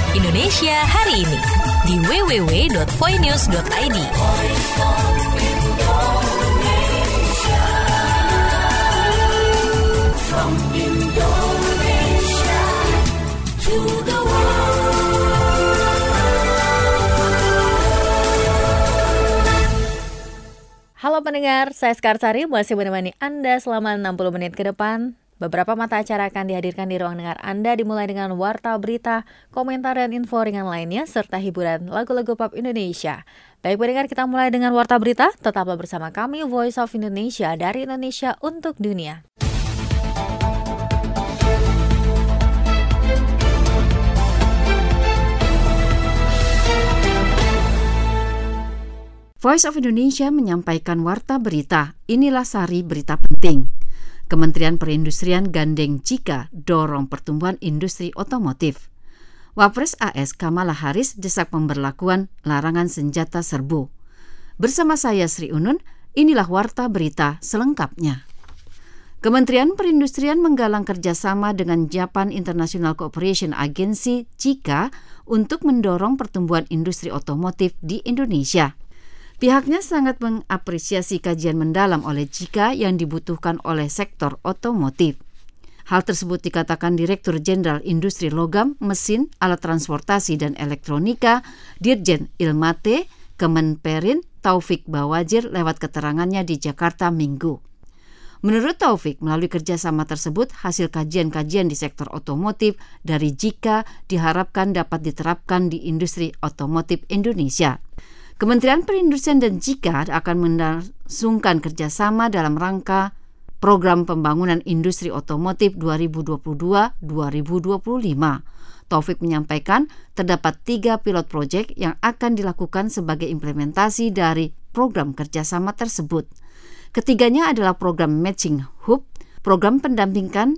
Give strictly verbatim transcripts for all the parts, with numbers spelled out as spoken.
Indonesia hari ini di w w w dot voinews dot i d. From Indonesia to the world. Halo pendengar, saya Skarsari masih menemani Anda selama enam puluh menit ke depan. Beberapa mata acara akan dihadirkan di ruang dengar Anda, dimulai dengan warta berita, komentar dan info ringan lainnya, serta hiburan lagu-lagu pop Indonesia. Baik pendengar, kita mulai dengan warta berita. Tetaplah bersama kami, Voice of Indonesia, dari Indonesia untuk dunia. Voice of Indonesia menyampaikan warta berita. Inilah sari berita penting. Kementerian Perindustrian gandeng Jika dorong pertumbuhan industri otomotif. Wapres A S Kamala Harris desak pemberlakuan larangan senjata serbu. Bersama saya Sri Unun, inilah warta berita selengkapnya. Kementerian Perindustrian menggalang kerjasama dengan Japan International Cooperation Agency Jika untuk mendorong pertumbuhan industri otomotif di Indonesia. Pihaknya sangat mengapresiasi kajian mendalam oleh Jika yang dibutuhkan oleh sektor otomotif. Hal tersebut dikatakan Direktur Jenderal Industri Logam, Mesin, Alat Transportasi dan Elektronika, Dirjen Ilmate, Kemenperin, Taufik Bawajir lewat keterangannya di Jakarta Minggu. Menurut Taufik, melalui kerjasama tersebut, hasil kajian-kajian di sektor otomotif dari Jika diharapkan dapat diterapkan di industri otomotif Indonesia. Kementerian Perindustrian dan Jika akan melangsungkan kerjasama dalam rangka Program Pembangunan Industri Otomotif dua ribu dua puluh dua sampai dua ribu dua puluh lima. Taufik menyampaikan terdapat tiga pilot project yang akan dilakukan sebagai implementasi dari program kerjasama tersebut. Ketiganya adalah program Matching Hub, program pendampingan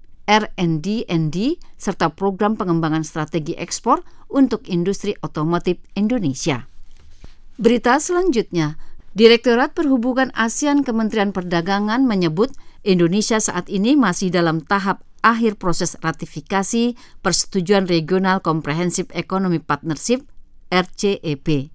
R and D and D, serta program pengembangan strategi ekspor untuk industri otomotif Indonesia. Berita selanjutnya, Direktorat Perhubungan ASEAN Kementerian Perdagangan menyebut Indonesia saat ini masih dalam tahap akhir proses ratifikasi Persetujuan Regional Comprehensive Economic Partnership R C E P.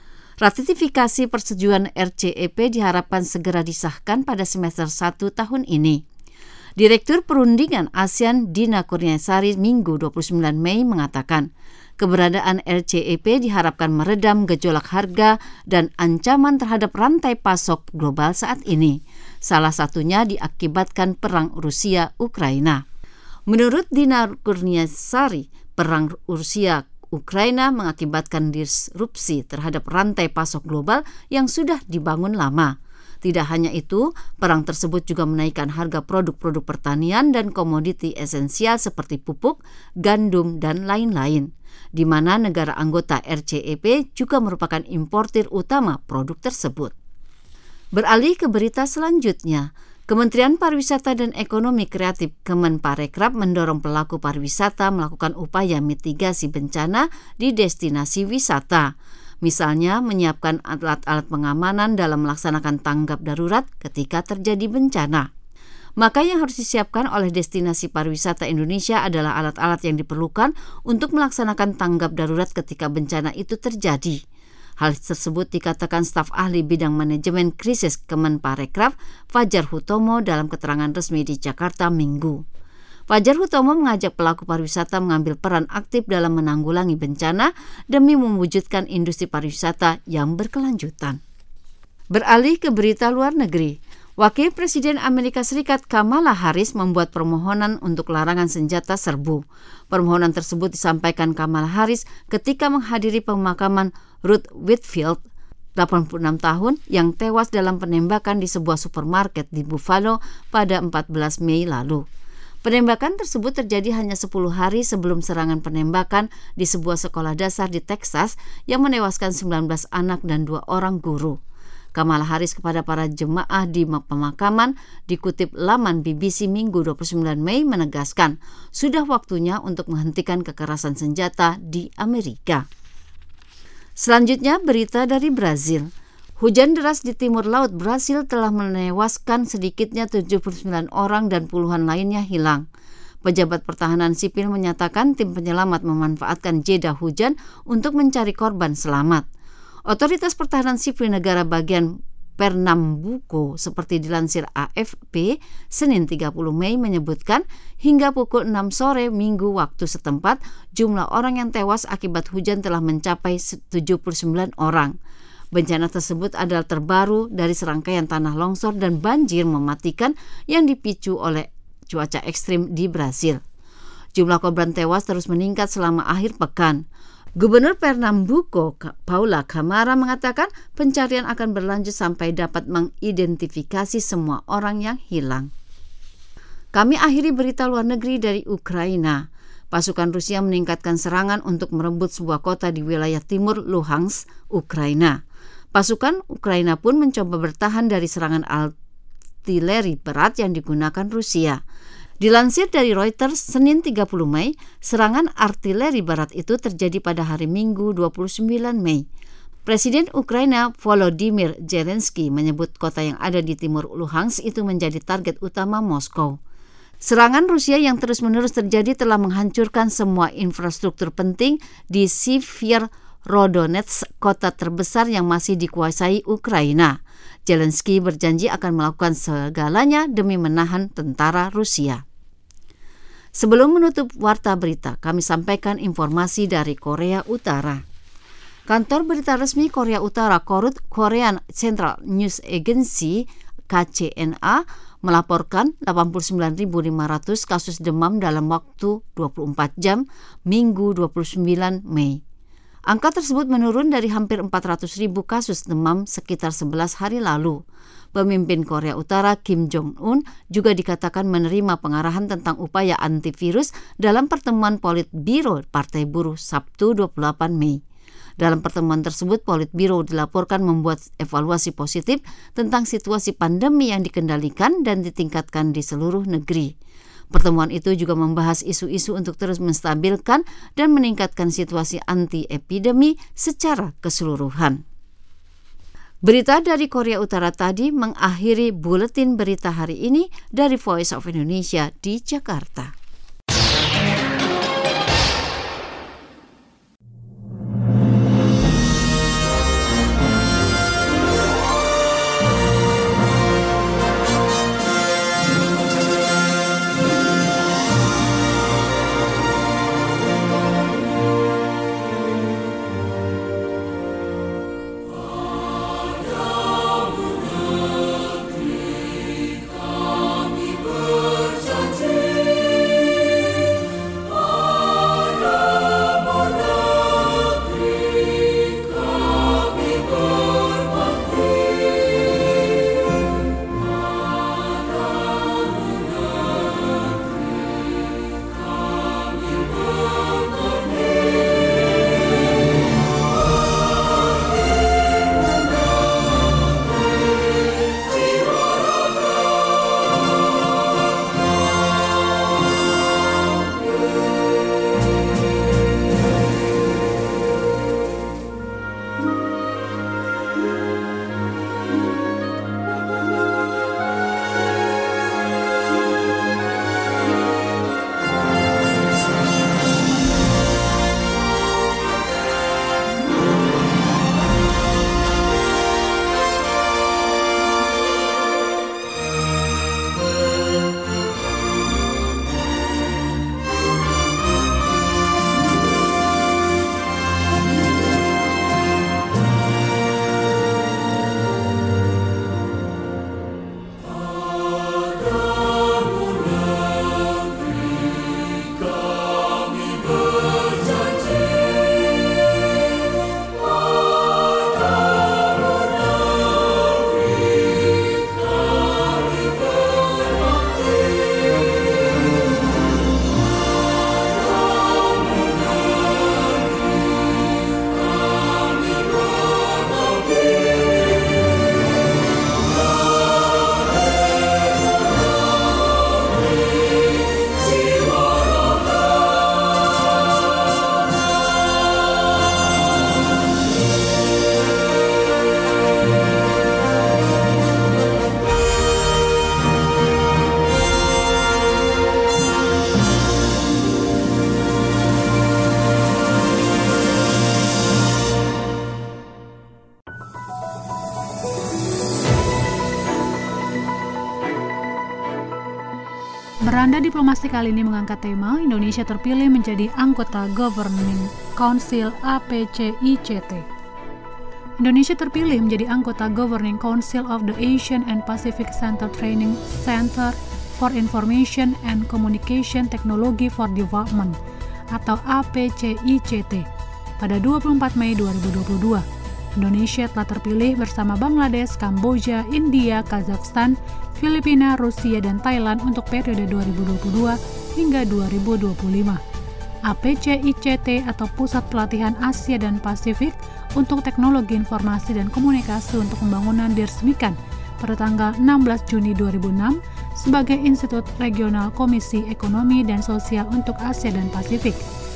Ratifikasi Persetujuan R C E P diharapkan segera disahkan pada semester satu tahun ini. Direktur Perundingan ASEAN Dina Kurniasari Minggu dua puluh sembilan Mei mengatakan, keberadaan R C E P diharapkan meredam gejolak harga dan ancaman terhadap rantai pasok global saat ini. Salah satunya diakibatkan perang Rusia-Ukraina. Menurut Dina Kurniasari, perang Rusia-Ukraina mengakibatkan disrupsi terhadap rantai pasok global yang sudah dibangun lama. Tidak hanya itu, perang tersebut juga menaikkan harga produk-produk pertanian dan komoditi esensial seperti pupuk, gandum, dan lain-lain, di mana negara anggota R C E P juga merupakan importir utama produk tersebut. Beralih ke berita selanjutnya, Kementerian Pariwisata dan Ekonomi Kreatif Kemenparekraf mendorong pelaku pariwisata melakukan upaya mitigasi bencana di destinasi wisata. Misalnya menyiapkan alat-alat pengamanan dalam melaksanakan tanggap darurat ketika terjadi bencana. Maka yang harus disiapkan oleh destinasi pariwisata Indonesia adalah alat-alat yang diperlukan untuk melaksanakan tanggap darurat ketika bencana itu terjadi. Hal tersebut dikatakan staf ahli bidang manajemen krisis Kemenparekraf, Fajar Hutomo dalam keterangan resmi di Jakarta Minggu. Fajar Hutomo mengajak pelaku pariwisata mengambil peran aktif dalam menanggulangi bencana demi mewujudkan industri pariwisata yang berkelanjutan. Beralih ke berita luar negeri, Wakil Presiden Amerika Serikat Kamala Harris membuat permohonan untuk larangan senjata serbu. Permohonan tersebut disampaikan Kamala Harris ketika menghadiri pemakaman Ruth Whitfield, delapan puluh enam tahun, yang tewas dalam penembakan di sebuah supermarket di Buffalo pada empat belas Mei lalu. Penembakan tersebut terjadi hanya sepuluh hari sebelum serangan penembakan di sebuah sekolah dasar di Texas yang menewaskan sembilan belas anak dan dua orang guru. Kamala Harris kepada para jemaah di pemakaman dikutip laman B B C Minggu dua puluh sembilan Mei menegaskan sudah waktunya untuk menghentikan kekerasan senjata di Amerika. Selanjutnya berita dari Brazil. Hujan deras di timur laut Brasil telah menewaskan sedikitnya tujuh puluh sembilan orang dan puluhan lainnya hilang. Pejabat pertahanan sipil menyatakan tim penyelamat memanfaatkan jeda hujan untuk mencari korban selamat. Otoritas pertahanan sipil negara bagian Pernambuco seperti dilansir A F P, Senin tiga puluh Mei menyebutkan hingga pukul enam sore Minggu waktu setempat, jumlah orang yang tewas akibat hujan telah mencapai tujuh puluh sembilan orang. Bencana tersebut adalah terbaru dari serangkaian tanah longsor dan banjir mematikan yang dipicu oleh cuaca ekstrim di Brasil. Jumlah korban tewas terus meningkat selama akhir pekan. Gubernur Pernambuco, Paula Camara, mengatakan pencarian akan berlanjut sampai dapat mengidentifikasi semua orang yang hilang. Kami akhiri berita luar negeri dari Ukraina. Pasukan Rusia meningkatkan serangan untuk merebut sebuah kota di wilayah timur Luhansk, Ukraina. Pasukan Ukraina pun mencoba bertahan dari serangan artileri berat yang digunakan Rusia. Dilansir dari Reuters, Senin tiga puluh Mei, serangan artileri barat itu terjadi pada hari Minggu dua puluh sembilan Mei. Presiden Ukraina Volodymyr Zelensky menyebut kota yang ada di timur Luhansk itu menjadi target utama Moskow. Serangan Rusia yang terus-menerus terjadi telah menghancurkan semua infrastruktur penting di Sieverodonetsk, kota terbesar yang masih dikuasai Ukraina. Zelensky berjanji akan melakukan segalanya demi menahan tentara Rusia. Sebelum menutup warta berita, kami sampaikan informasi dari Korea Utara. Kantor berita resmi Korea Utara, Korean Central News Agency K C N A, melaporkan delapan puluh sembilan ribu lima ratus kasus demam dalam waktu dua puluh empat jam Minggu dua puluh sembilan Mei. Angka tersebut menurun dari hampir empat ratus ribu kasus demam sekitar sebelas hari lalu. Pemimpin Korea Utara Kim Jong-un juga dikatakan menerima pengarahan tentang upaya antivirus dalam pertemuan Politbiro Partai Buruh Sabtu dua puluh delapan Mei. Dalam pertemuan tersebut, Politbiro dilaporkan membuat evaluasi positif tentang situasi pandemi yang dikendalikan dan ditingkatkan di seluruh negeri. Pertemuan itu juga membahas isu-isu untuk terus menstabilkan dan meningkatkan situasi anti-epidemi secara keseluruhan. Berita dari Korea Utara tadi mengakhiri buletin berita hari ini dari Voice of Indonesia di Jakarta. Berjanji Anda Diplomasi kali ini mengangkat tema Indonesia terpilih menjadi anggota Governing Council A P C I C T. Indonesia terpilih menjadi anggota Governing Council of the Asian and Pacific Center Training Center for Information and Communication Technology for Development atau A P C I C T pada dua puluh empat Mei dua ribu dua puluh dua. Indonesia telah terpilih bersama Bangladesh, Kamboja, India, Kazakhstan, Filipina, Rusia, dan Thailand untuk periode dua ribu dua puluh dua hingga dua ribu dua puluh lima. A P C I C T atau Pusat Pelatihan Asia dan Pasifik untuk Teknologi Informasi dan Komunikasi untuk Pembangunan diresmikan pada tanggal enam belas Juni dua ribu enam sebagai Institut Regional Komisi Ekonomi dan Sosial untuk Asia dan Pasifik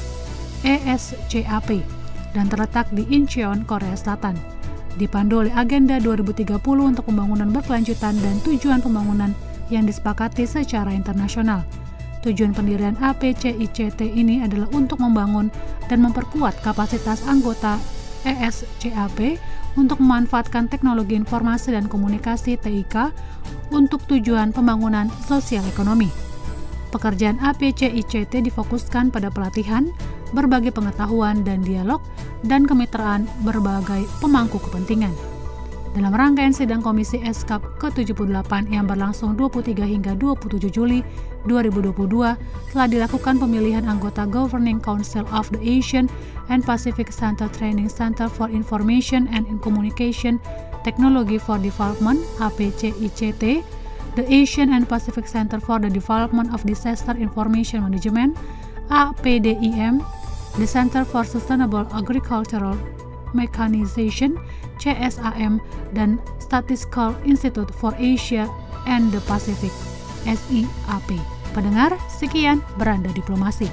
E S C A P dan terletak di Incheon, Korea Selatan. Dipandu oleh Agenda dua ribu tiga puluh untuk pembangunan berkelanjutan dan tujuan pembangunan yang disepakati secara internasional. Tujuan pendirian A P C I C T ini adalah untuk membangun dan memperkuat kapasitas anggota E S C A P untuk memanfaatkan teknologi informasi dan komunikasi T I K untuk tujuan pembangunan sosial ekonomi. Pekerjaan A P C I C T difokuskan pada pelatihan, berbagi pengetahuan dan dialog, dan kemitraan berbagai pemangku kepentingan. Dalam rangkaian sidang Komisi S K A P ke tujuh puluh delapan yang berlangsung dua puluh tiga hingga dua puluh tujuh Juli dua ribu dua puluh dua, telah dilakukan pemilihan anggota Governing Council of the Asian and Pacific Center Training Center for Information and Communication Technology for Development A P C I C T, the Asian and Pacific Center for the Development of Disaster Information Management A P D I M, the Center for Sustainable Agricultural Mechanization C S A M, dan Statistical Institute for Asia and the Pacific S I A P. Pendengar, sekian Beranda Diplomasi.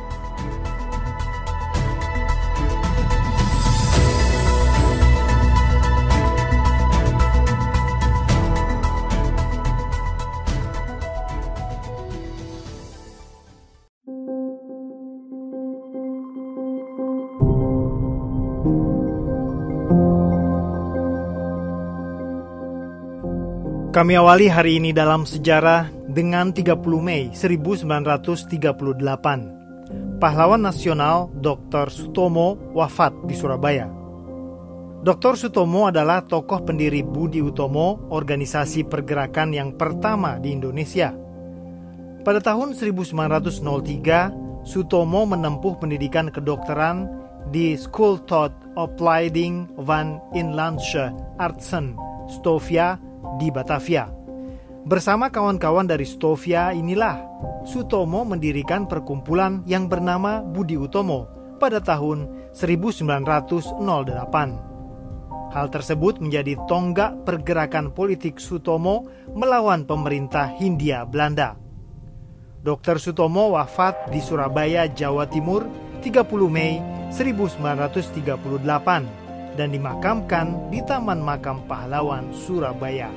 Kami awali hari ini dalam sejarah dengan tiga puluh Mei seribu sembilan ratus tiga puluh delapan. Pahlawan nasional Doktor Sutomo wafat di Surabaya. Doktor Sutomo adalah tokoh pendiri Budi Utomo, organisasi pergerakan yang pertama di Indonesia. Pada tahun seribu sembilan ratus tiga, Sutomo menempuh pendidikan kedokteran di School tot Opleiding van Inlandse Artsen, Stovia, di Batavia. Bersama kawan-kawan dari Stovia inilah Sutomo mendirikan perkumpulan yang bernama Budi Utomo pada tahun seribu sembilan ratus delapan. Hal tersebut menjadi tonggak pergerakan politik Sutomo melawan pemerintah Hindia Belanda. Doktor Sutomo wafat di Surabaya, Jawa Timur tiga puluh Mei seribu sembilan ratus tiga puluh delapan dan dimakamkan di Taman Makam Pahlawan Surabaya.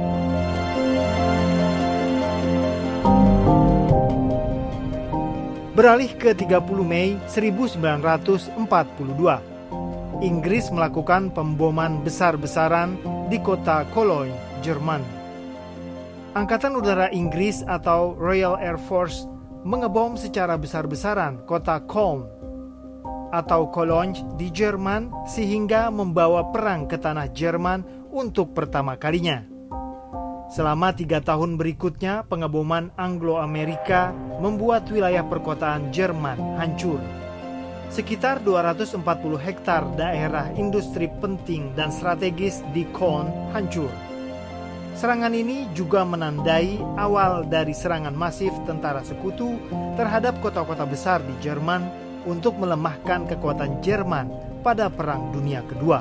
Beralih ke tiga puluh Mei seribu sembilan ratus empat puluh dua, Inggris melakukan pemboman besar-besaran di kota Cologne, Jerman. Angkatan Udara Inggris atau Royal Air Force mengebom secara besar-besaran kota Köln atau Cologne di Jerman sehingga membawa perang ke tanah Jerman untuk pertama kalinya. Selama tiga tahun berikutnya, pengeboman Anglo-Amerika membuat wilayah perkotaan Jerman hancur. Sekitar dua ratus empat puluh hektar daerah industri penting dan strategis di Köln hancur. Serangan ini juga menandai awal dari serangan masif tentara sekutu terhadap kota-kota besar di Jerman untuk melemahkan kekuatan Jerman pada Perang Dunia Kedua.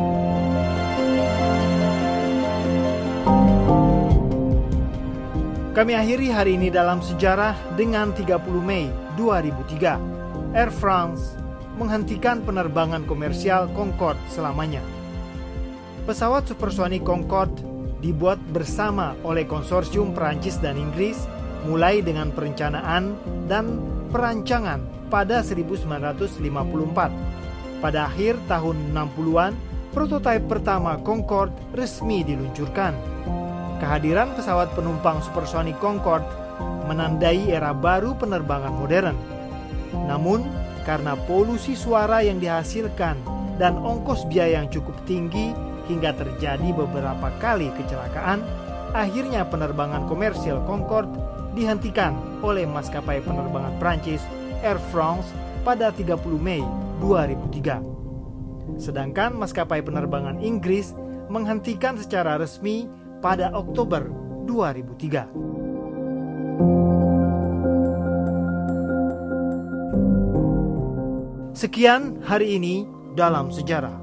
Kami akhiri hari ini dalam sejarah dengan tiga puluh Mei dua ribu tiga. Air France menghentikan penerbangan komersial Concorde selamanya. Pesawat supersonik Concorde dibuat bersama oleh konsorsium Perancis dan Inggris mulai dengan perencanaan dan perancangan pada seribu sembilan ratus lima puluh empat. Pada akhir tahun enam puluhan, prototipe pertama Concorde resmi diluncurkan. Kehadiran pesawat penumpang supersonik Concorde menandai era baru penerbangan modern. Namun, karena polusi suara yang dihasilkan dan ongkos biaya yang cukup tinggi hingga terjadi beberapa kali kecelakaan, akhirnya penerbangan komersial Concorde dihentikan oleh maskapai penerbangan Prancis Air France pada tiga puluh Mei dua ribu tiga. Sedangkan maskapai penerbangan Inggris menghentikan secara resmi pada Oktober dua ribu tiga. Sekian hari ini dalam sejarah.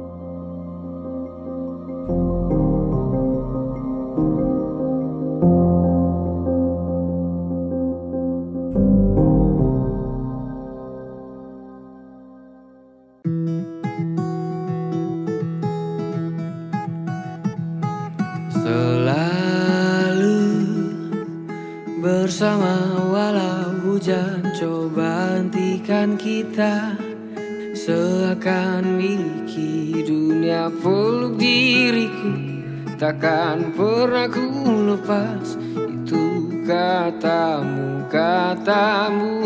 Selalu bersama walau hujan, coba hentikan kita. Seakan miliki dunia peluk diriku, takkan pernah ku lepas itu katamu, katamu.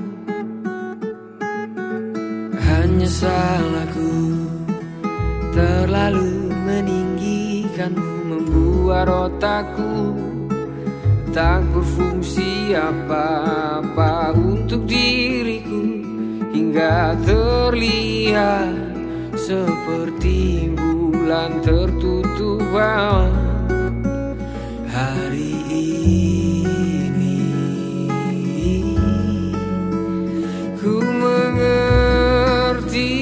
Hanya salahku terlalu meninggikanmu, membuat otakku tak berfungsi apa-apa untuk diriku, hingga terlihat seperti bulan tertutup awan. Hari ini ku mengerti,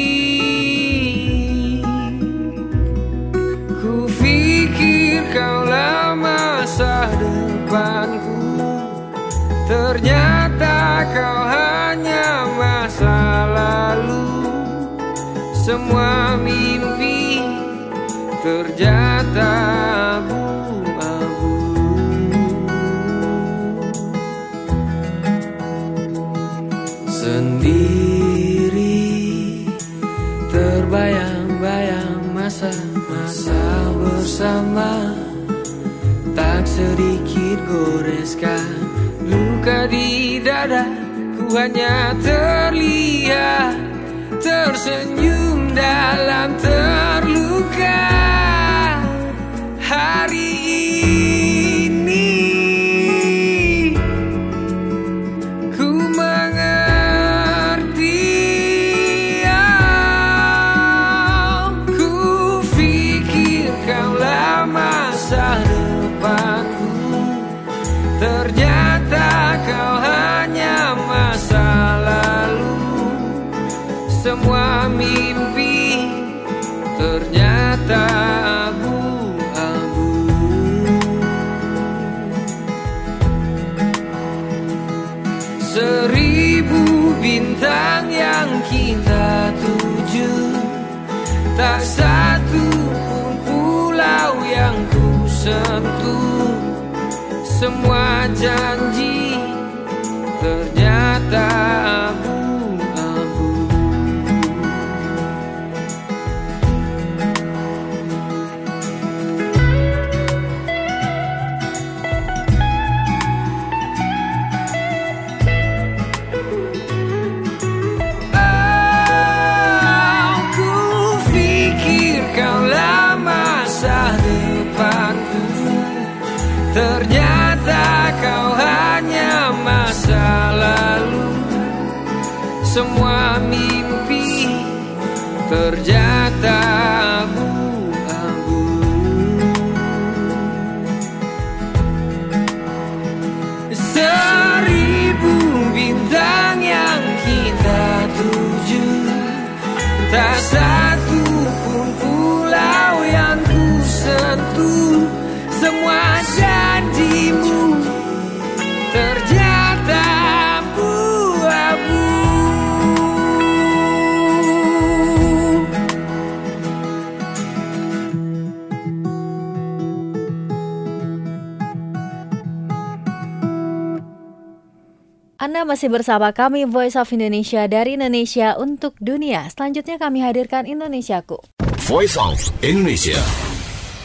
ku pikir kaulah masa depanku, ternyata kau hanya masa lalu. Semua mimpi ternyata abu-abu. Sendiri terbayang-bayang masa-masa bersama, tak sedikit goreskan luka di dada. Ku hanya terlihat tersenyum dalam terluka. Hari ini ku mengerti, oh, ku pikir kaulah masa depanku, ternyata kau hanya masa lalu. Semua mimpi ternyata abu-abu. Seribu bintang yang kita tuju, tak satu pun pulau yang ku sentuh. Semua janji ternyata abu-abu. Oh, ku pikir kaulah masa depanku, ternyata kau hanya masa lalu. Semua mimpi ternyata abu-abu. Seribu bintang yang kita tuju, tak satu pun pulau yang ku sentuh. Semua janjimu ternyata abu-abu. Anda masih bersama kami Voice of Indonesia dari Indonesia untuk dunia. Selanjutnya kami hadirkan Indonesiaku. Voice of Indonesia.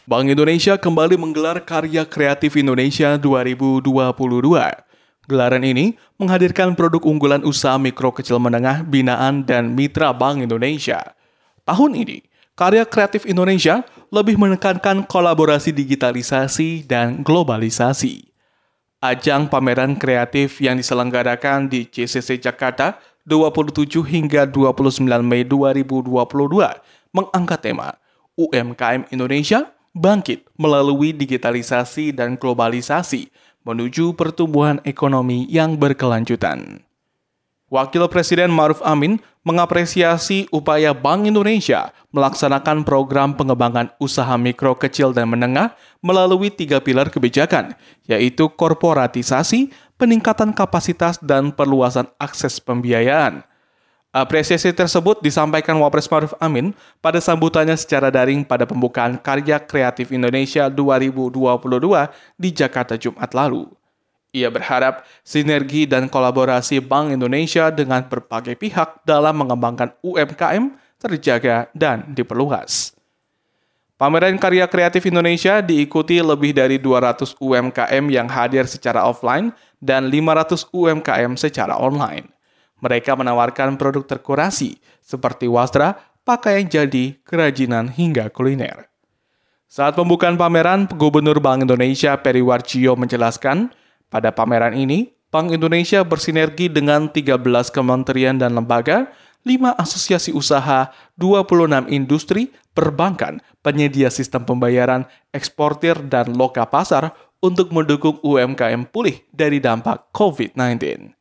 Bank Indonesia kembali menggelar Karya Kreatif Indonesia dua ribu dua puluh dua. Gelaran ini menghadirkan produk unggulan usaha mikro kecil menengah binaan dan mitra Bank Indonesia. Tahun ini, Karya Kreatif Indonesia lebih menekankan kolaborasi digitalisasi dan globalisasi. Ajang pameran kreatif yang diselenggarakan di J C C Jakarta dua puluh tujuh hingga dua puluh sembilan Mei dua ribu dua puluh dua mengangkat tema U M K M Indonesia bangkit melalui digitalisasi dan globalisasi menuju pertumbuhan ekonomi yang berkelanjutan. Wakil Presiden Ma'ruf Amin mengapresiasi upaya Bank Indonesia melaksanakan program pengembangan usaha mikro, kecil, dan menengah melalui tiga pilar kebijakan, yaitu korporatisasi, peningkatan kapasitas, dan perluasan akses pembiayaan. Apresiasi tersebut disampaikan Wapres Ma'ruf Amin pada sambutannya secara daring pada pembukaan Karya Kreatif Indonesia dua ribu dua puluh dua di Jakarta Jumat lalu. Ia berharap sinergi dan kolaborasi Bank Indonesia dengan berbagai pihak dalam mengembangkan U M K M terjaga dan diperluas. Pameran Karya Kreatif Indonesia diikuti lebih dari dua ratus U M K M yang hadir secara offline dan lima ratus U M K M secara online. Mereka menawarkan produk terkurasi seperti wastra, pakaian jadi, kerajinan, hingga kuliner. Saat pembukaan pameran, Gubernur Bank Indonesia Peri Warjio menjelaskan, pada pameran ini, Bank Indonesia bersinergi dengan tiga belas kementerian dan lembaga, lima asosiasi usaha, dua puluh enam industri, perbankan, penyedia sistem pembayaran, eksportir, dan loka pasar untuk mendukung U M K M pulih dari dampak covid sembilan belas.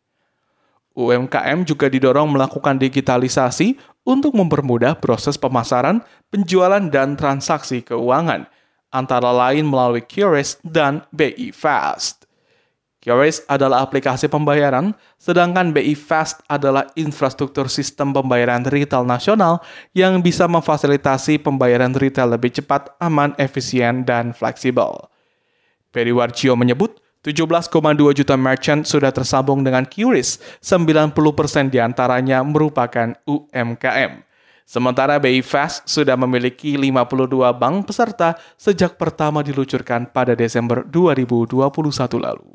U M K M juga didorong melakukan digitalisasi untuk mempermudah proses pemasaran, penjualan, dan transaksi keuangan, antara lain melalui Q R I S dan B I Fast. Q R I S adalah aplikasi pembayaran, sedangkan B I Fast adalah infrastruktur sistem pembayaran retail nasional yang bisa memfasilitasi pembayaran retail lebih cepat, aman, efisien, dan fleksibel. Peri Warjio menyebut, tujuh belas koma dua juta merchant sudah tersambung dengan Q R I S, sembilan puluh persen diantaranya merupakan U M K M. Sementara B I Fast sudah memiliki lima puluh dua bank peserta sejak pertama diluncurkan pada Desember dua ribu dua puluh satu lalu.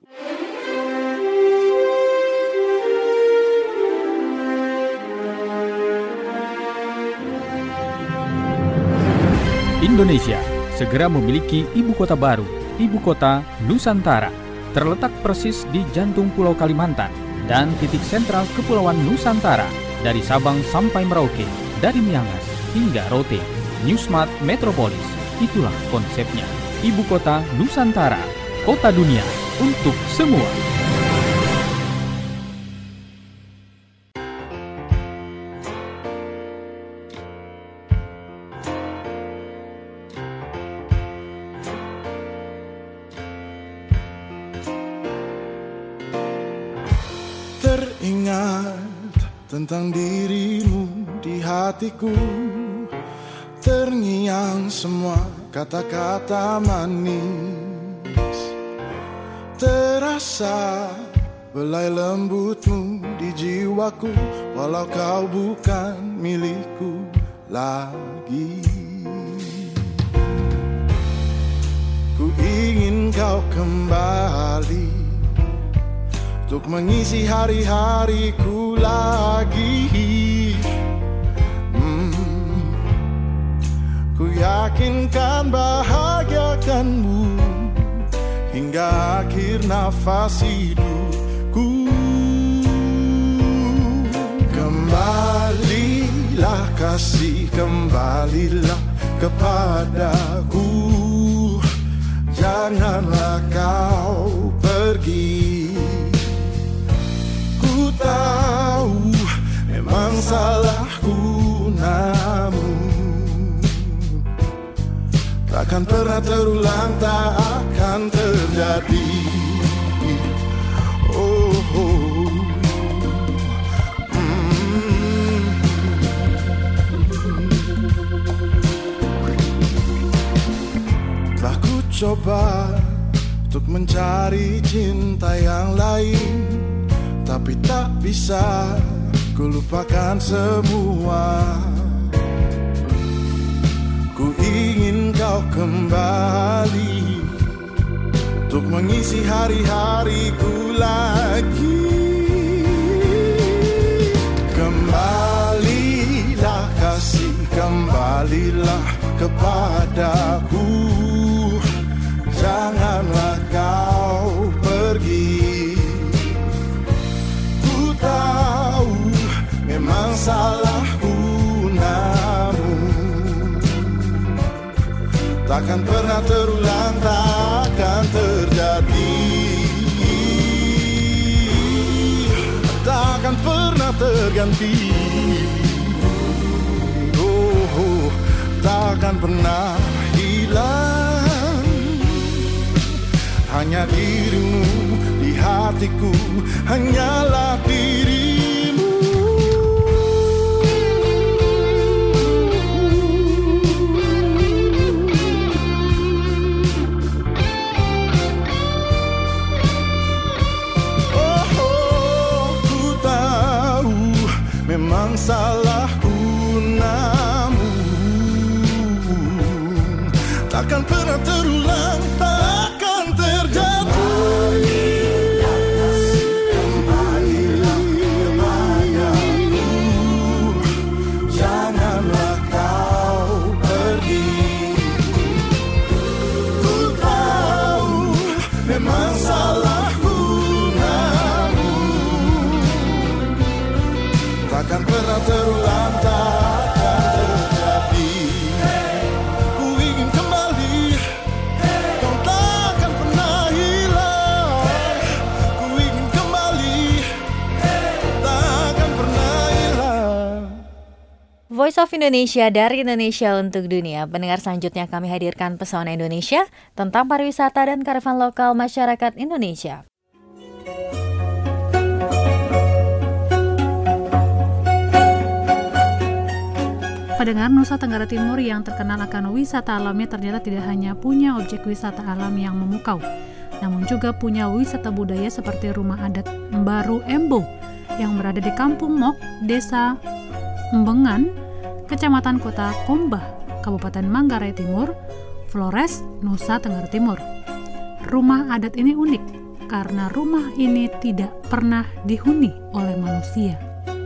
Indonesia segera memiliki ibu kota baru, ibu kota Nusantara. Terletak persis di jantung Pulau Kalimantan dan titik sentral Kepulauan Nusantara dari Sabang sampai Merauke, dari Miangas hingga Rote. New Smart Metropolis, itulah konsepnya. Ibu kota Nusantara, kota dunia untuk semua. Teringat tentang dirimu di hatiku, terngiang semua kata-kata manis, terasa belai lembutmu di jiwaku, walau kau bukan milikku lagi. Ku ingin kau kembali untuk mengisi hari-hariku lagi. hmm. Ku yakinkan bahagiakanmu hingga akhir nafas hidupku. Kembalilah kasih, kembalilah kepadaku. Janganlah kau pergi. Tahu memang salahku, namun takkan pernah terulang, tak akan terjadi. Oh, oh. Mm. Telah ku coba untuk mencari cinta yang lain, tapi tak bisa ku lupakan semua. Ku ingin kau kau kembali untuk mengisi hari-hariku lagi. Kembalilah kasih, kembalilah kepadaku. Janganlah kau pergi. Ku tahu memang salahku, namun takkan pernah terulang, takkan terjadi, takkan pernah terganti. Oh, oh, takkan pernah hilang. Hanya dirimu di hatiku, hanyalah dirimu. Oh, oh, ku tahu memang salahku, namun takkan pernah terulang, takkan terjadi. Kembalilah kepadaku, janganlah kau pergi. Ku tahu memang salahku, namun takkan pernah terulang, takkan terjadi. Ku ingin kembali, kau takkan pernah hilang. Ku ingin kembali, takkan pernah hilang. Voice of Indonesia dari Indonesia untuk dunia. Pendengar, selanjutnya kami hadirkan Pesona Indonesia tentang pariwisata dan karavan lokal masyarakat Indonesia. Pendengar, Nusa Tenggara Timur yang terkenal akan wisata alamnya ternyata tidak hanya punya objek wisata alam yang memukau, namun juga punya wisata budaya seperti rumah adat Mbaru Embo yang berada di Kampung Mok, Desa Mbengan, Kecamatan Kota Kombah, Kabupaten Manggarai Timur, Flores, Nusa Tenggara Timur. Rumah adat ini unik karena rumah ini tidak pernah dihuni oleh manusia.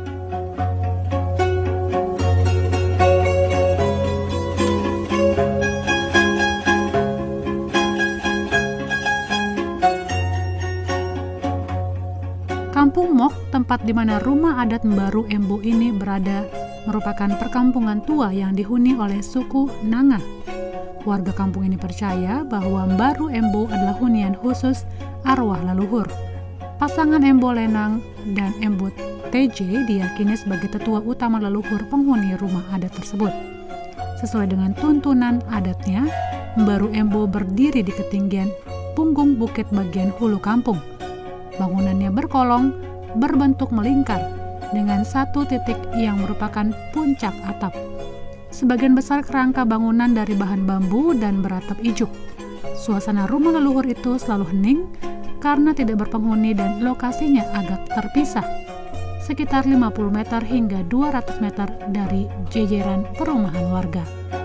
Kampung Mok, tempat di mana rumah adat Mbaru Embo ini berada, merupakan perkampungan tua yang dihuni oleh suku Nanga. Warga kampung ini percaya bahwa Mbaru Embo adalah hunian khusus arwah leluhur. Pasangan Embo Lenang dan Embo T J diyakini sebagai tetua utama leluhur penghuni rumah adat tersebut. Sesuai dengan tuntunan adatnya, Mbaru Embo berdiri di ketinggian punggung bukit bagian hulu kampung. Bangunannya berkolong, berbentuk melingkar, dengan satu titik yang merupakan puncak atap. Sebagian besar kerangka bangunan dari bahan bambu dan beratap ijuk. Suasana rumah leluhur itu selalu hening karena tidak berpenghuni dan lokasinya agak terpisah, sekitar lima puluh meter hingga dua ratus meter dari jejeran perumahan warga.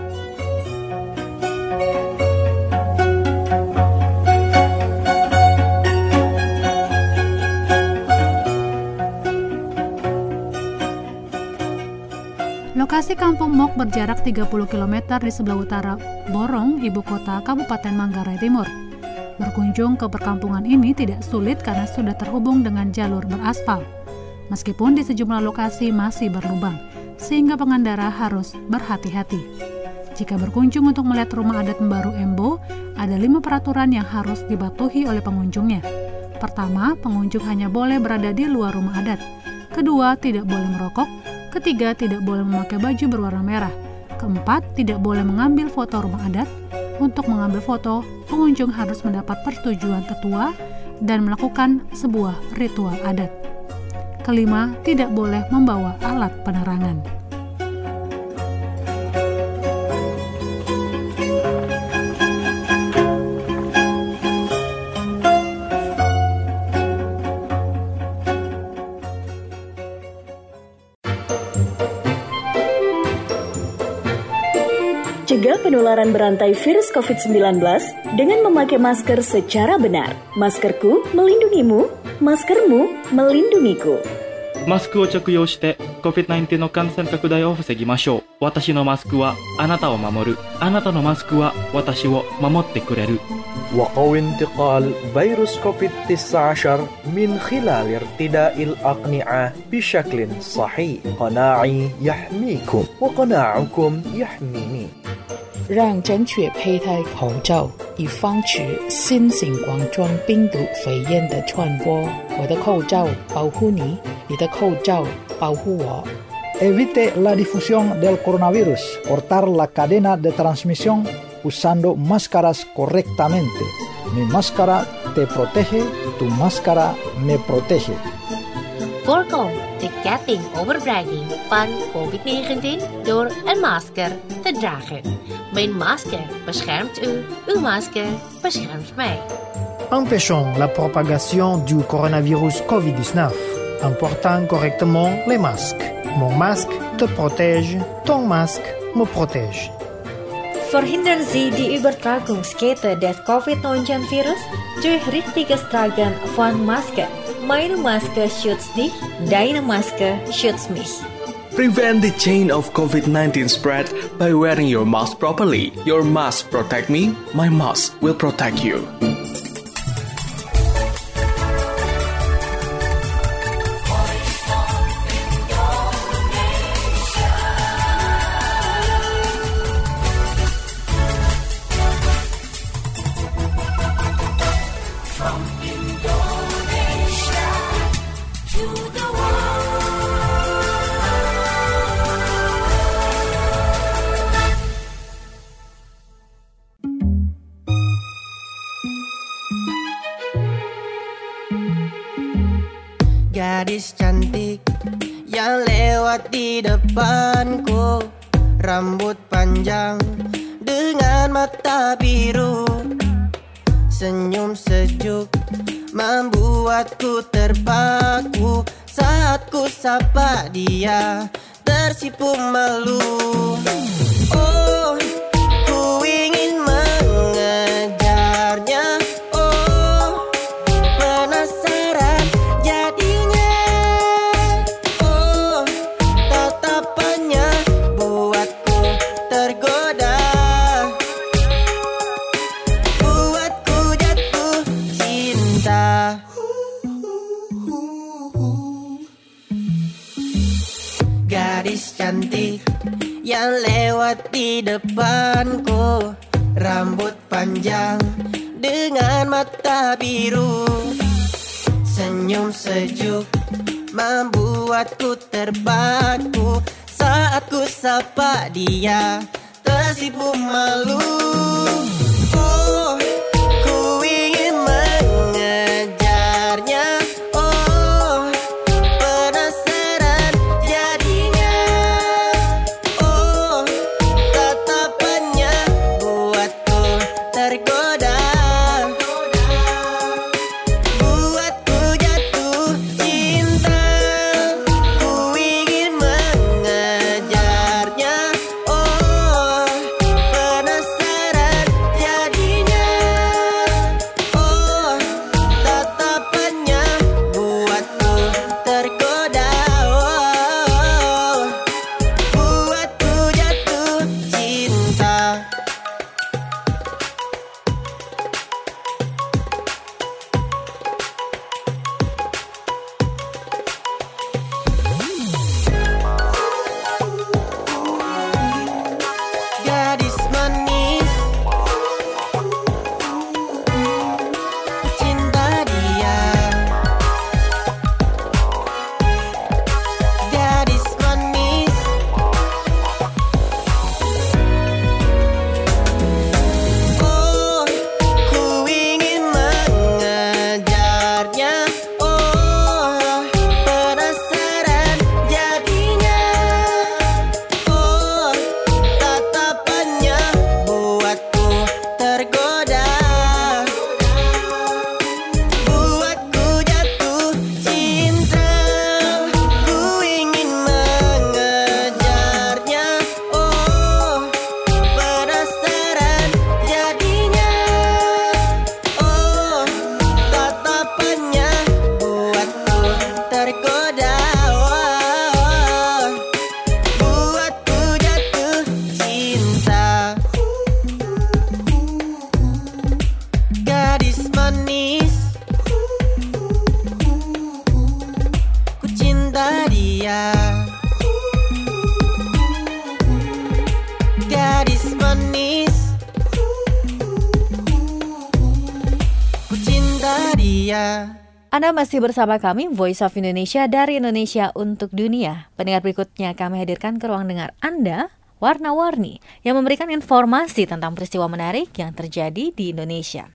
Lokasi Kampung Mok berjarak tiga puluh kilometer di sebelah utara Borong, ibu kota Kabupaten Manggarai Timur. Berkunjung ke perkampungan ini tidak sulit karena sudah terhubung dengan jalur beraspal. Meskipun di sejumlah lokasi masih berlubang, sehingga pengendara harus berhati-hati. Jika berkunjung untuk melihat rumah adat Mbaru Embo, ada lima peraturan yang harus dipatuhi oleh pengunjungnya. Pertama, pengunjung hanya boleh berada di luar rumah adat. Kedua, tidak boleh merokok. Ketiga, tidak boleh memakai baju berwarna merah. Keempat, tidak boleh mengambil foto rumah adat. Untuk mengambil foto, pengunjung harus mendapat persetujuan tetua dan melakukan sebuah ritual adat. Kelima, tidak boleh membawa alat penerangan. Cegah penularan berantai virus covid sembilan belas dengan memakai masker secara benar. Maskerku melindungimu, maskermu melindungiku. マスクを着用して コビッドナインティーン の感染拡大を防ぎましょう。私のマスクはあなたを守る。あなたのマスクは私を守ってくれる。 وقوي انتقال فيروس كوفيد تسعة عشر من خلال ارتداء الأقنعة بشكل صحيح. قناعي يحميكم وقناعكم يحميني. 让正确佩戴口罩，以防止新型冠状病毒肺炎的传播。我的口罩保护你，你的口罩保护我。 Evite la difusión del coronavirus, cortar la cadena de transmisión usando máscaras correctamente. Mi máscara te protege, tu máscara me protege. Voorkom de ketting overbrenging van covid negentien door een masker te dragen. Mijn masker beschermt u, uw masker beschermt mij. Empêchons la propagation du coronavirus covid dix-neuf en portant correctement les masques. Mon masque te protège, ton masque me protège. Verhindern Sie die Übertragungskette des covid neunzehn virus durch richtiges Tragen von Maske. Meine Maske schützt dich, deine Maske schützt mich. Prevent the chain of covid nineteen spread by wearing your mask properly. Your mask protect me, my mask will protect you. Gadis cantik yang lewat di depanku, rambut panjang dengan mata biru, senyum sejuk membuatku terpaku. Saat ku sapa dia tersipu malu. Oh, ku ingin mengejarnya. Oh, penasaran jadinya. Oh, tatapannya buatku tergoda, buatku jatuh cinta. Gadis cantik yang lewat di depanku, rambut panjang dengan mata biru, senyum sejuk membuatku terpaku. Saat ku sapa dia tersipu malu. Oh, ku ingin mengejarnya. Oh, penasaran jadinya. Oh, tatapannya buatku tergoda, buatku jatuh cinta. Ku ingin mengejarnya. Oh, penasaran jadinya. Anda masih bersama kami, Voice of Indonesia dari Indonesia untuk Dunia. Pendengar, berikutnya kami hadirkan ke ruang dengar Anda, Warna-Warni, yang memberikan informasi tentang peristiwa menarik yang terjadi di Indonesia.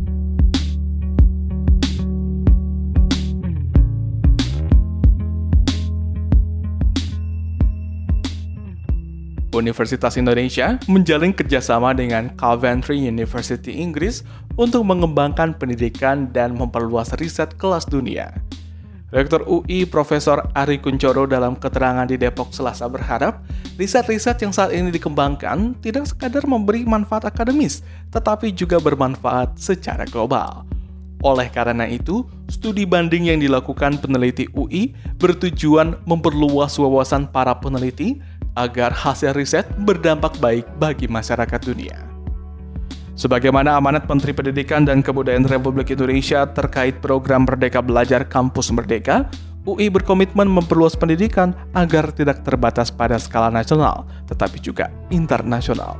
Universitas Indonesia menjalin kerjasama dengan Coventry University Inggris untuk mengembangkan pendidikan dan memperluas riset kelas dunia. Rektor U I Profesor Ari Kunchoro dalam keterangan di Depok Selasa berharap riset-riset yang saat ini dikembangkan tidak sekadar memberi manfaat akademis, tetapi juga bermanfaat secara global. Oleh karena itu, studi banding yang dilakukan peneliti U I bertujuan memperluas wawasan para peneliti agar hasil riset berdampak baik bagi masyarakat dunia. Sebagaimana amanat Menteri Pendidikan dan Kebudayaan Republik Indonesia terkait program Merdeka Belajar Kampus Merdeka, U I berkomitmen memperluas pendidikan agar tidak terbatas pada skala nasional, tetapi juga internasional.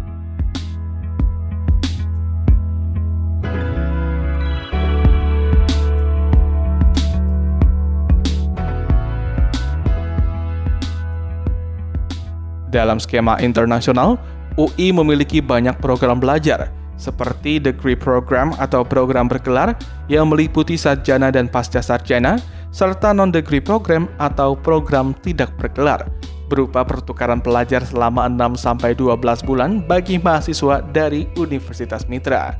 Dalam skema internasional, U I memiliki banyak program belajar, seperti degree program atau program bergelar yang meliputi sarjana dan pasca sarjana, serta non-degree program atau program tidak bergelar, berupa pertukaran pelajar selama enam sampai dua belas bulan bagi mahasiswa dari universitas mitra.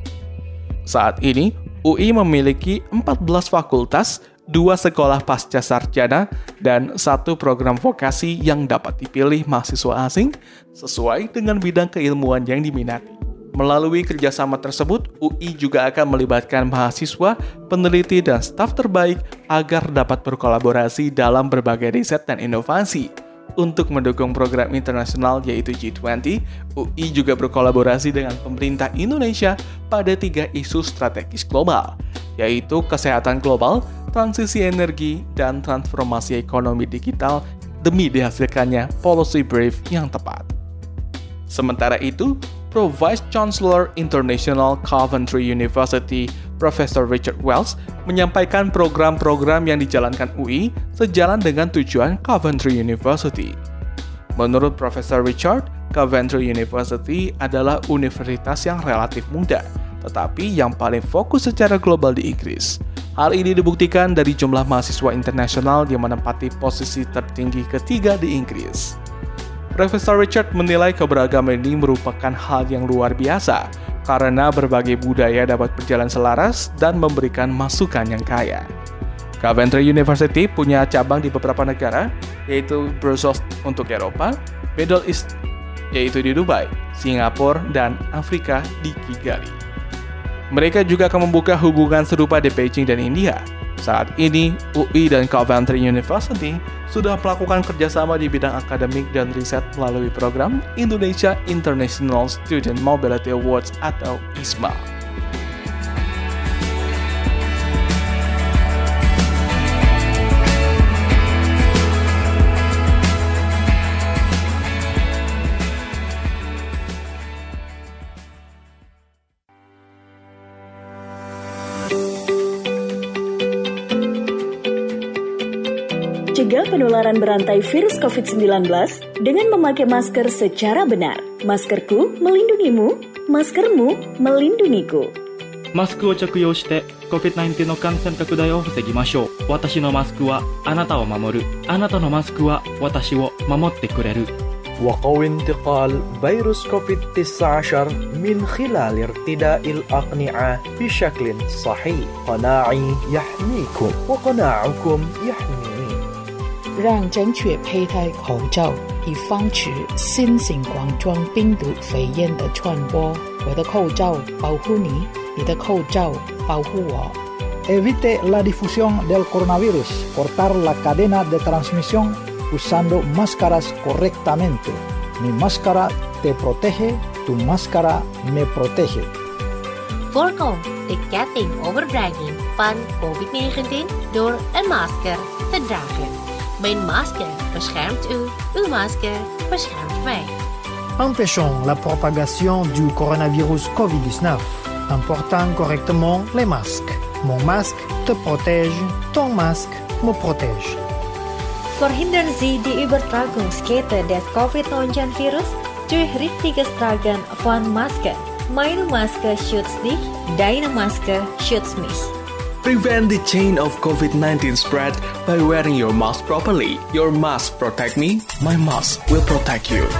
Saat ini, U I memiliki empat belas fakultas, dua sekolah pasca sarjana, dan satu program vokasi yang dapat dipilih mahasiswa asing sesuai dengan bidang keilmuan yang diminati. Melalui kerjasama tersebut, U I juga akan melibatkan mahasiswa, peneliti, dan staf terbaik agar dapat berkolaborasi dalam berbagai riset dan inovasi. Untuk mendukung program internasional yaitu G dua puluh, U I juga berkolaborasi dengan pemerintah Indonesia pada tiga isu strategis global, yaitu kesehatan global, transisi energi, dan transformasi ekonomi digital demi dihasilkannya policy brief yang tepat. Sementara itu, Pro Vice Chancellor International Coventry University, Profesor Richard Wells, menyampaikan program-program yang dijalankan U I sejalan dengan tujuan Coventry University. Menurut Profesor Richard, Coventry University adalah universitas yang relatif muda, tetapi yang paling fokus secara global di Inggris. Hal ini dibuktikan dari jumlah mahasiswa internasional yang menempati posisi tertinggi ketiga di Inggris. Profesor Richard menilai keberagaman ini merupakan hal yang luar biasa karena berbagai budaya dapat berjalan selaras dan memberikan masukan yang kaya. Coventry University punya cabang di beberapa negara, yaitu Brussels untuk Eropa, Middle East yaitu di Dubai, Singapura, dan Afrika di Kigali. Mereka juga akan membuka hubungan serupa di Beijing dan India. Saat ini, U I dan Coventry University sudah melakukan kerjasama di bidang akademik dan riset melalui program Indonesia International Student Mobility Awards atau I S M A. Cegah penularan berantai virus covid sembilan belas dengan memakai masker secara benar. Maskerku melindungimu, maskermu melindungiku. マスクを着用して コビッドナインティーン の感染拡大を防ぎましょう。私のマスクはあなたを守る。あなたのマスクは私を守ってくれる。 وقوي انتقال فيروس كوفيد تسعة عشر من خلال ارتداء الأقنعة بشكل صحيح. قناعي يحميكم وقناعكم يحميني. 让正确佩戴口罩，以防止新型冠状病毒肺炎的传播。我的口罩保护你，你的口罩保护我。 Evite la difusión del coronavirus. Cortar la cadena de transmisión usando máscaras correctamente. Mi máscara te protege, tu máscara me protege. Voorkom de ketting overdraging van covid negentien door een masker te dragen. Mijn masker beschermt u, uw masker beschermt mij. Empêchons la propagation du coronavirus covid dix-neuf en portant correctement les masques. Mon masque te protège, ton masque me protège. Verhindern Sie die Übertragungskette des covid neunzehn Virus durch richtiges Tragen von Maske. Meine Maske schützt dich, deine Maske schützt mich. Prevent the chain of covid nineteen spread by wearing your mask properly. Your mask protect me, my mask will protect you.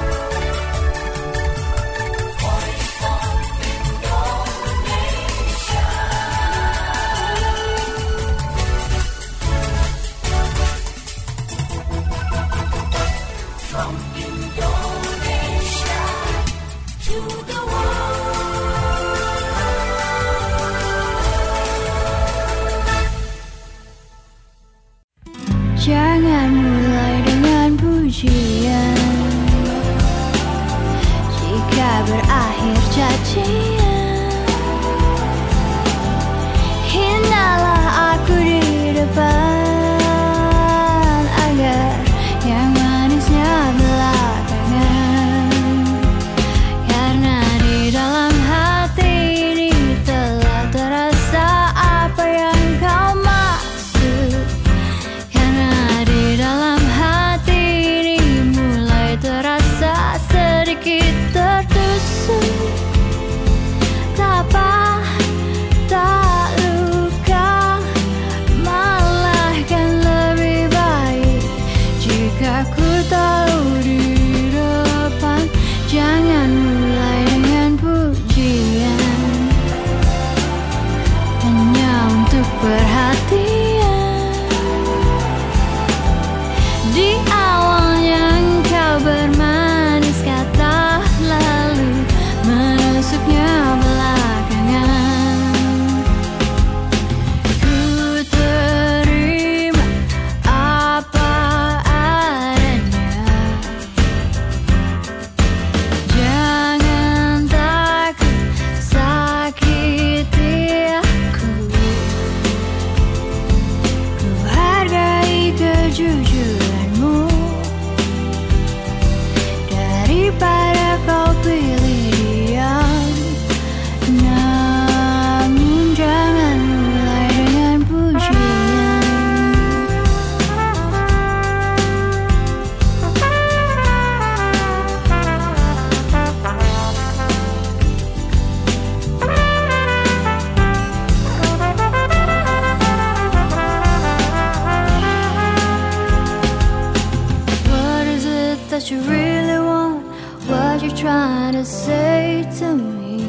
Jangan mulai dengan pujian, jika berakhir cacian. Hinalah aku di depan, agar yang manisnya belakangan. Karena di dalam hati ini telah terasa apa yang kau maksud. Dalam hati ini mulai terasa sedikit tertusuk. Tak apa, tak luka, malah kan lebih baik jika ku tahu di depan. Jangan mulai dengan pujian, hanya untuk perhatian. Di awalnya engkau bermanis kata, lalu menusuknya belakangan. Ku terima apa adanya. Jangan takut sakiti aku. Ku hargai kejujuran daripada kau pilih diam. Namun jangan mulai dengan pujian. What is it that you really want? What you trying to say to me?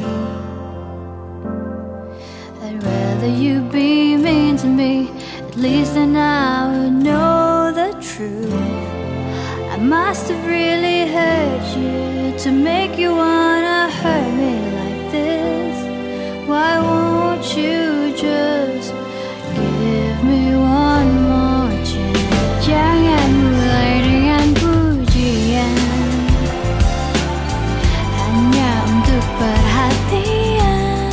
I'd rather you be mean to me. At least then I would know the truth. I must have really hurt you to make you wanna hurt me like this. Why won't you just give me one more chance? Jangan mulai dengan pujian, hanya untuk perhatian.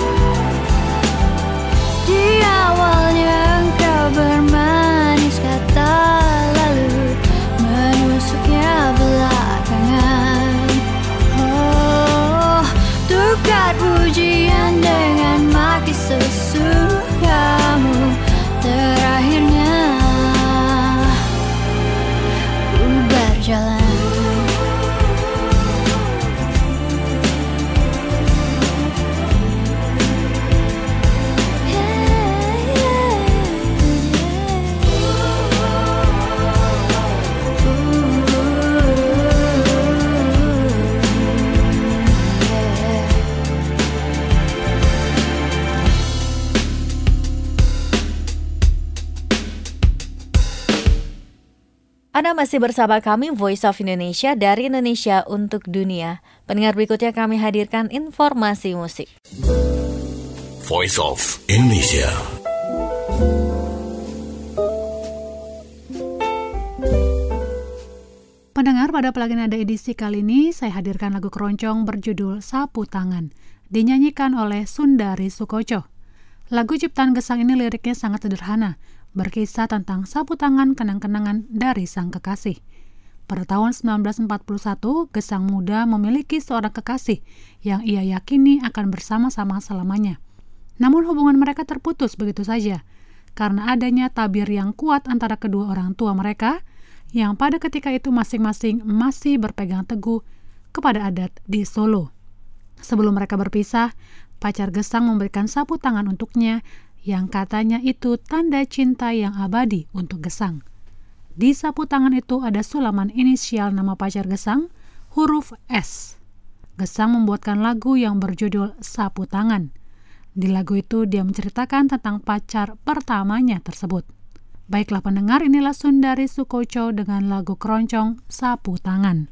Di awalnya engkau bermanis kata, lalu menusuknya belakangan. Oh, tukar pujian dengan maki sesukamu. Terakhirnya ku berjalan. Anda masih bersama kami Voice of Indonesia dari Indonesia untuk Dunia. Pendengar, berikutnya kami hadirkan informasi musik. Voice of Indonesia. Pendengar, pada Pelaga Nada edisi kali ini saya hadirkan lagu keroncong berjudul Sapu Tangan, dinyanyikan oleh Sundari Sukoco. Lagu ciptaan Gesang ini liriknya sangat sederhana, berkisah tentang sapu tangan kenang-kenangan dari sang kekasih. Pada tahun sembilan belas empat puluh satu, Gesang muda memiliki seorang kekasih yang ia yakini akan bersama-sama selamanya. Namun hubungan mereka terputus begitu saja, karena adanya tabir yang kuat antara kedua orang tua mereka, yang pada ketika itu masing-masing masih berpegang teguh kepada adat di Solo. Sebelum mereka berpisah, pacar Gesang memberikan sapu tangan untuknya, yang katanya itu tanda cinta yang abadi untuk Gesang. Di sapu tangan itu ada sulaman inisial nama pacar Gesang, huruf S. Gesang membuatkan lagu yang berjudul Sapu Tangan. Di lagu itu dia menceritakan tentang pacar pertamanya tersebut. Baiklah pendengar, inilah Sundari Sukoco dengan lagu keroncong Sapu Tangan.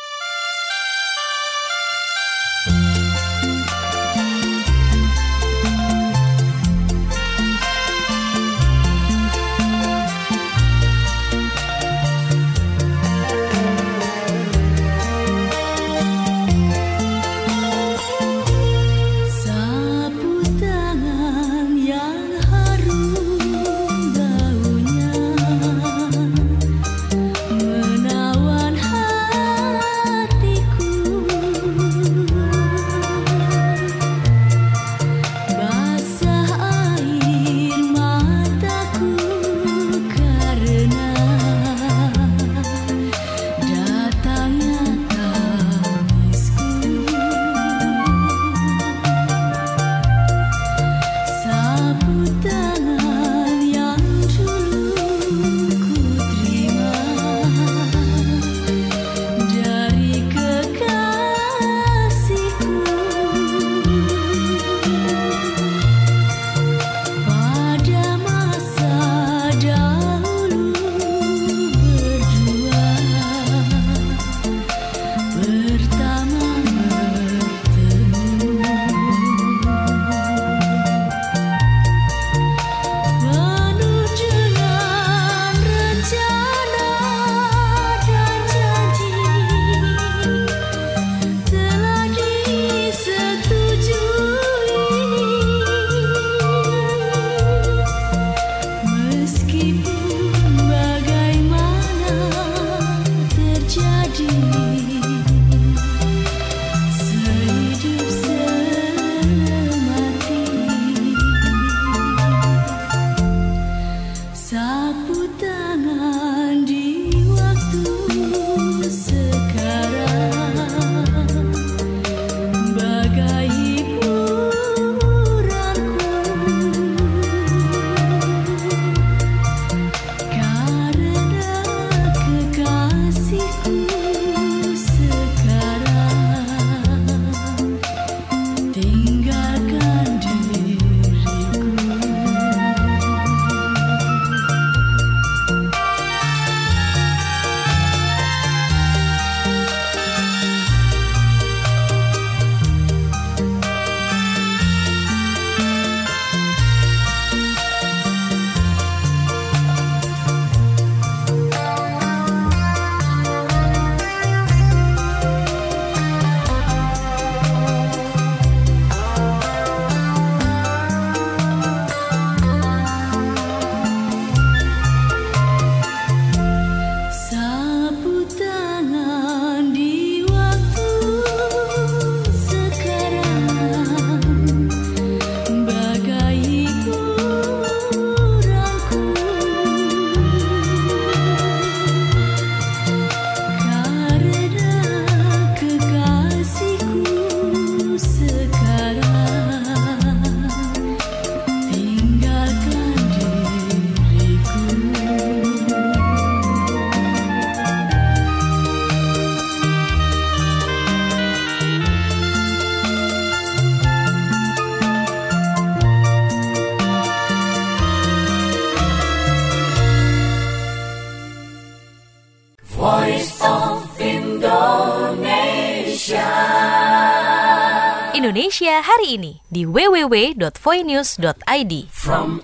Indonesia hari ini di w w w dot voinews dot i d. From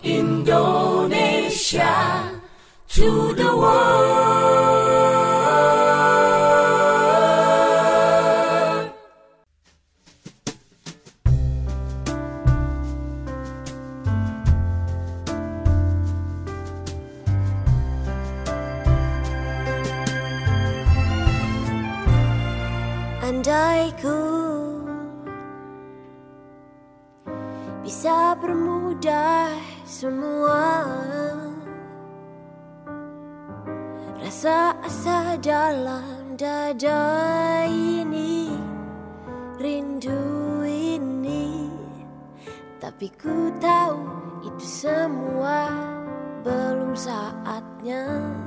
Indonesia to the world. Andai ku bisa bermain mudah semua. Rasa asa dalam dada ini, rindu ini, tapi ku tahu itu semua belum saatnya.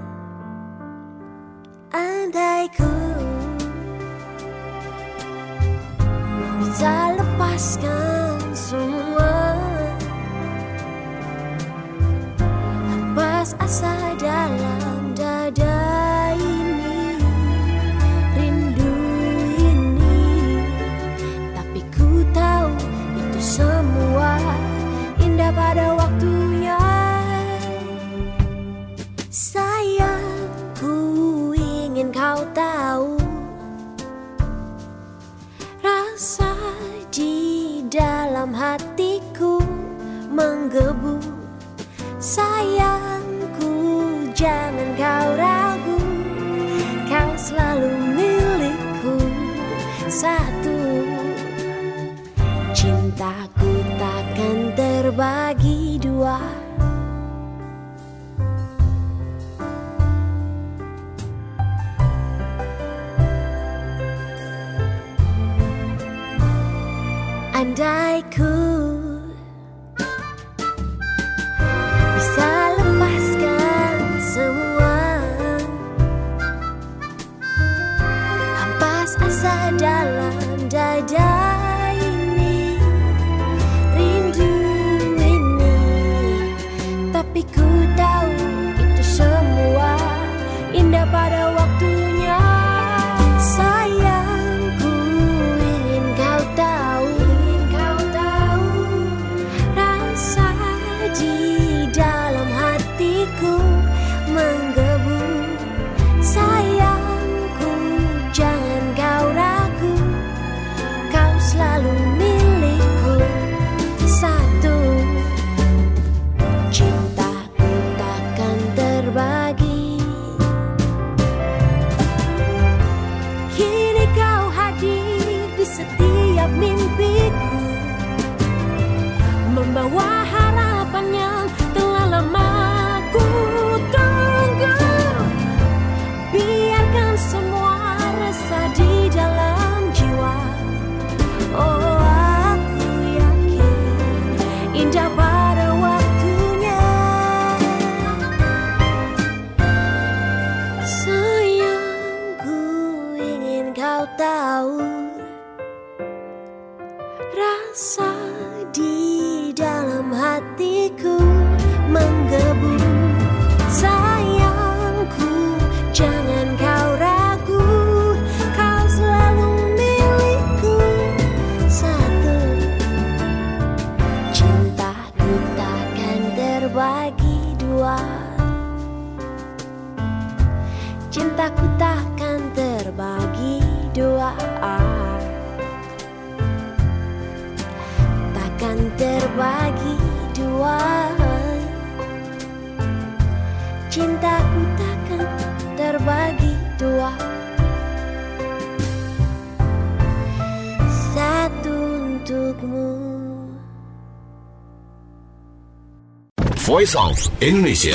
Andai ku bisa lepaskan semua, hempas asa dalam dada ini, rindu ini, tapi ku tahu itu semua indah pada waktunya. Sayang, ku ingin kau tahu rasa di dalam hatiku menggebu. Sayangku, jangan kau ragu, kau selalu milikku. Satu, cintaku takkan terbagi dua. Andai ku bisa lepaskan semua, hempas asa dalam dada ini, rindu ini, tapi ku tahu itu semua indah pada waktunya. Sayangku, ingin kau tahu di dalam hatiku menggebu. Sayangku, jangan kau ragu, kau selalu milikku. Satu, cintaku takkan terbagi. Kini kau hadir di setiap mimpiku, membawa harapan yang telah lama ku tunggu. Biarkan semua rasa di dalam jiwa. Oh, aku yakin indah pada waktunya. Sayangku, ingin kau tahu rasa di dalam hatiku menggebu. Sayangku, jangan kau ragu, kau selalu milikku. Satu, cintaku takkan terbagi dua. Cintaku takkan terbagi dua. Takkan terbagi dua. Cintaku takkan terbagi dua. Satu untukmu. Voice of Indonesia.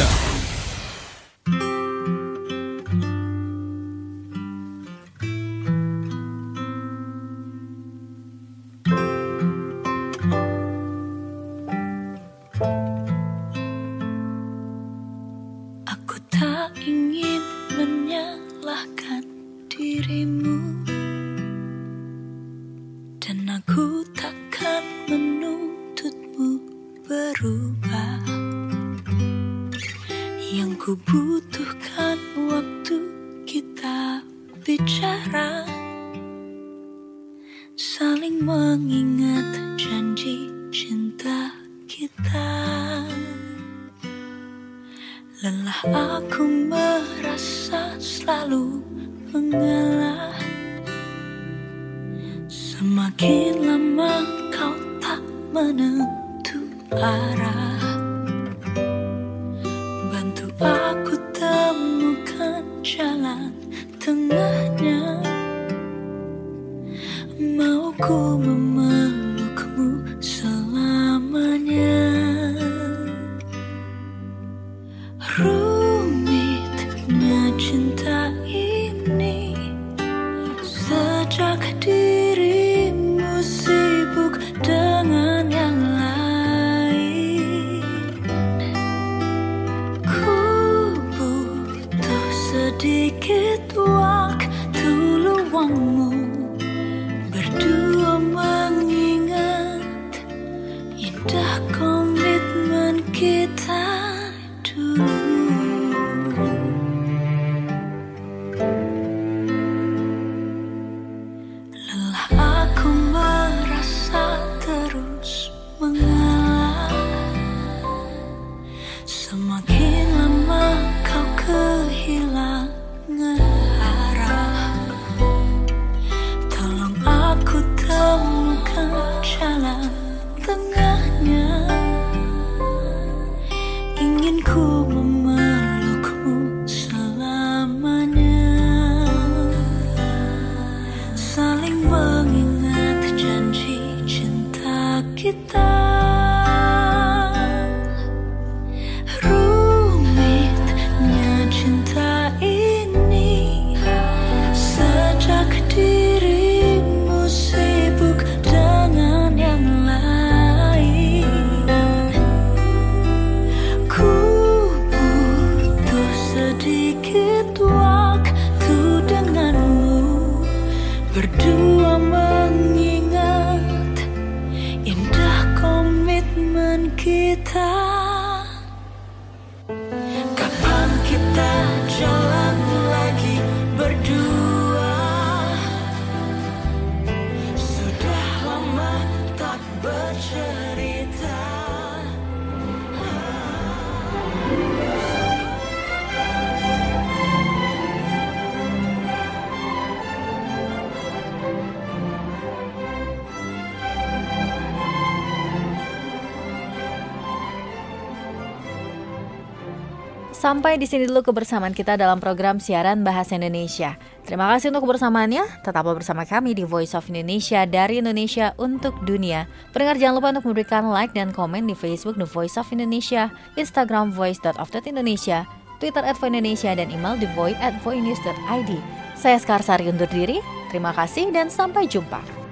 Mau ku memelukmu selamanya. Sejak dirimu sibuk dengan yang lain, ku butuh sedikit waktu luangmu, berdua mengingat indah komitmen kita dulu. Aku merasa terus mengalah, semakin lama kau kehilangan arah. Tolong aku temukan jalan tengahnya, ingin ku memelukmu selamanya, saling mengingat janji cinta kita. Rumitnya cinta ini sejak dirimu sibuk dengan yang lain. Ku butuh sedikit waktu denganmu, berdua mengingat indah komitmen kita. Kapan kita jalan lagi berdua? Sudah lama tak bercerita. Sampai di sini dulu kebersamaan kita dalam program siaran Bahasa Indonesia. Terima kasih untuk kebersamaannya. Tetaplah bersama kami di Voice of Indonesia, dari Indonesia untuk dunia. Pendengar jangan lupa untuk memberikan like dan komen di Facebook The Voice of Indonesia, Instagram voice dot of dot indonesia, Twitter at voice indonesia, dan email thevoice at voicenews dot id. Saya Skarsari undur diri. Terima kasih dan sampai jumpa.